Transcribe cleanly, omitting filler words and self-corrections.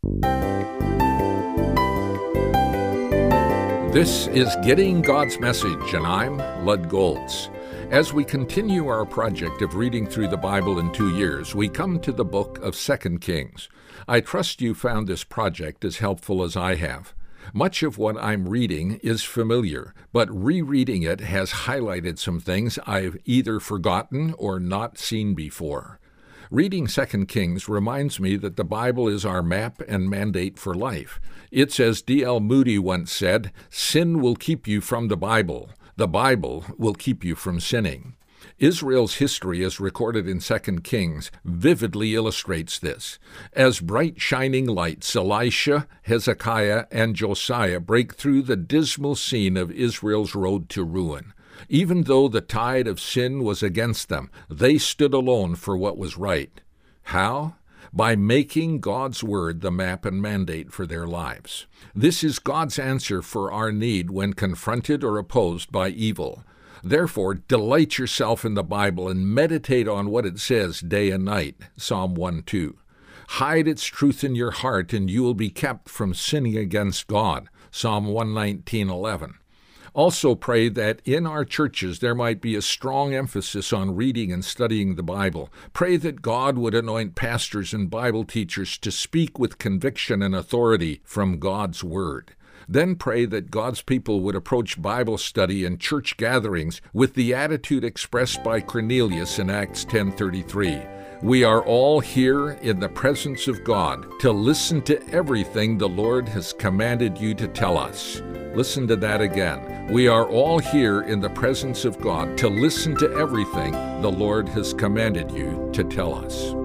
This is Getting God's Message, and I'm Lud Goltz. As we continue our project of reading through the Bible in 2 years, we come to the book of 2 Kings. I trust you found this project as helpful as I have. Much of what I'm reading is familiar, but rereading it has highlighted some things I've either forgotten or not seen before. Reading 2 Kings reminds me that the Bible is our map and mandate for life. It's as D.L. Moody once said, "Sin will keep you from the Bible will keep you from sinning." Israel's history as recorded in 2 Kings vividly illustrates this. As bright shining lights, Elisha, Hezekiah, and Josiah break through the dismal scene of Israel's road to ruin. Even though the tide of sin was against them, they stood alone for what was right. How? By making God's Word the map and mandate for their lives. This is God's answer for our need when confronted or opposed by evil. Therefore, delight yourself in the Bible and meditate on what it says day and night. Psalm 1:2. Hide its truth in your heart, and you will be kept from sinning against God. Psalm 119:11. Also pray that in our churches there might be a strong emphasis on reading and studying the Bible. Pray that God would anoint pastors and Bible teachers to speak with conviction and authority from God's Word. Then pray that God's people would approach Bible study and church gatherings with the attitude expressed by Cornelius in Acts 10:33. We are all here in the presence of God to listen to everything the Lord has commanded you to tell us. Listen to that again. We are all here in the presence of God to listen to everything the Lord has commanded you to tell us.